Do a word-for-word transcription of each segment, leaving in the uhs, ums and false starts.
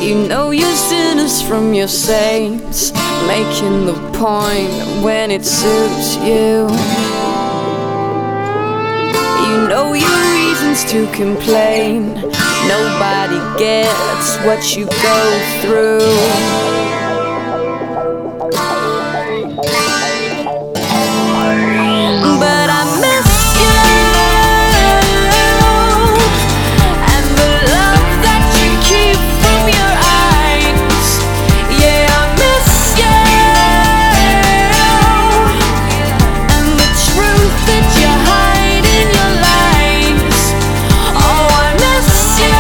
You know you're sinners from your saints, making the point when it suits you. You know your reasons to complain. Nobody gets what you go through. But I miss you and the love that you keep from your eyes. Yeah, I miss you and the truth that you hide in your lies. Oh, I miss you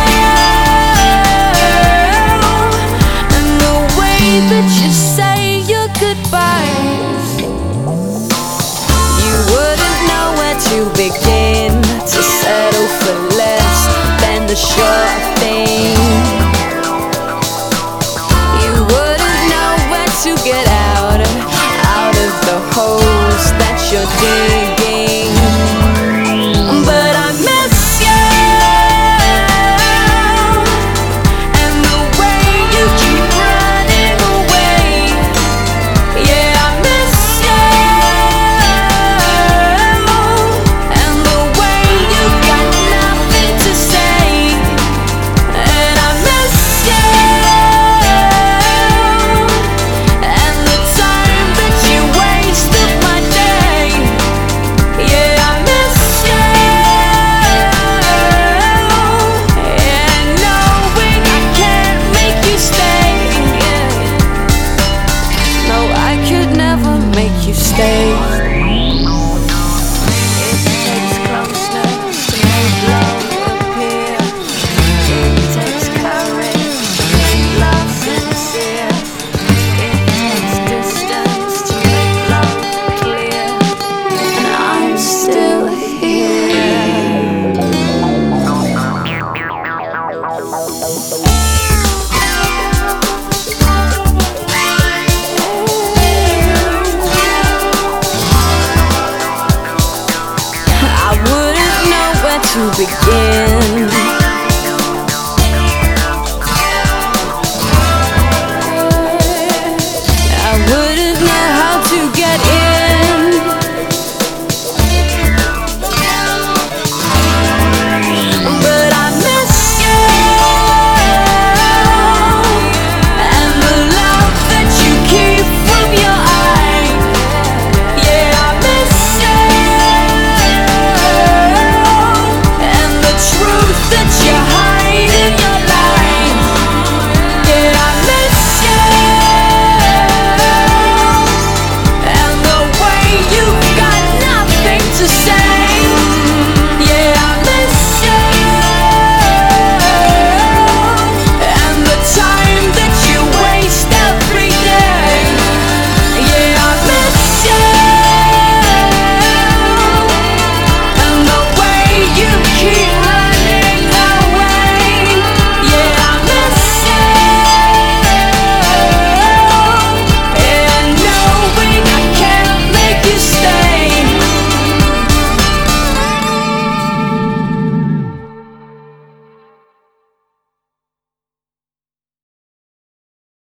and the way that you say your goodbyes. You wouldn't know where to begin to settle for less than the sure thing. You wouldn't know where to get out, out of the holes that you're digging. But I miss you and the way you keep running away. Yeah, I miss you and the way you got nothing to say. And I miss you and the time that you wasted my day. Yeah, I miss you and knowing I can't make you stay. No, I could never make you stay. It takes closeness to make love appear. It takes courage to make love sincere. It takes distance to make love clear. And I'm still here. I wouldn't know where to begin